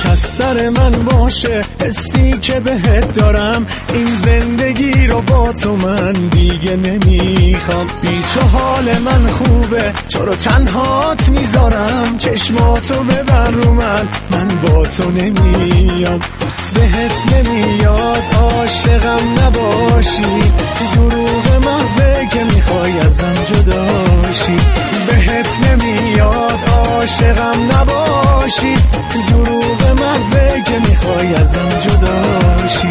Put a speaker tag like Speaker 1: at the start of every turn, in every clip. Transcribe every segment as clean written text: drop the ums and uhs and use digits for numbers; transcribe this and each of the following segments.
Speaker 1: خاک از سر من باشه، حسی که بهت دارم این زندگی رو با تو من دیگه نمیخوام. بی تو حال من خوبه، تو رو تنهات میذارم، چشماتو ببر رو من با تو نمیام. بهت نمیاد عاشقم نباشی، دروغ محضه که میخوای ازم جداشی. بهت نمیاد عاشقم نباشی، دروغ محضه که میخوای ازم جداشی.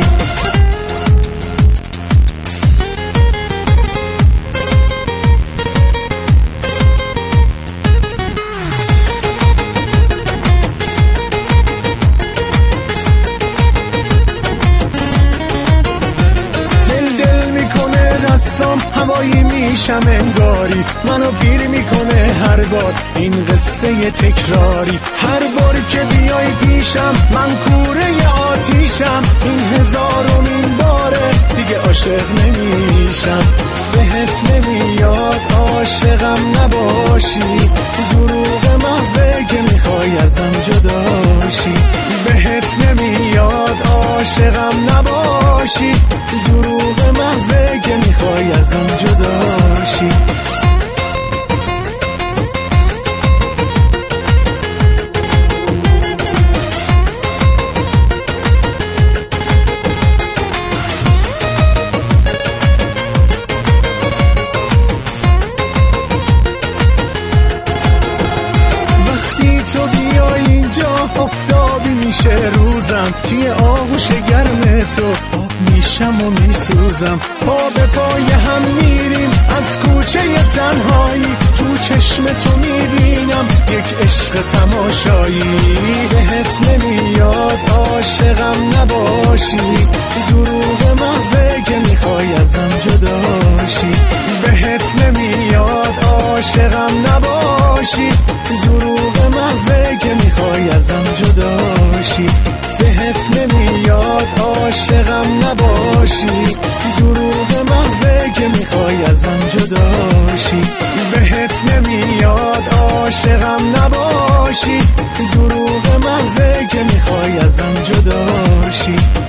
Speaker 1: هوایی میشم انگاری، منو پیر میکنه هر بار این قصه تکراری. هر بار که بیای پیشم من کوره آتیشم، این هزارمین باره دیگه عاشق نمیشم. بهت نمیاد عاشقم نباشی، دروغ محضه که میخوای ازم جداشی. بهت نمیاد عاشقم نباشی، دروغ محضه که میخوای ازم جداشی. تو بیای اینجا آفتابی میشه روزم، توی آغوش گرم تو آب میشم و میسوزم. پا به پای هم میریم از کوچه تنهایی، تو چشم تو میبینم یک عشق تماشایی. بهت نمیاد عاشقم نباشی، دروغ محضه که میخوای ازم جداشی. بهت نمیاد عاشقم نباشی، دروغ محضه که میخوای ازم جداشی. بهت نمیاد عاشقم نباشی، دروغ محضه که میخوای ازم جداشی. بهت نمیاد عاشقم نباشی، دروغ محضه که میخوای ازم جداشی.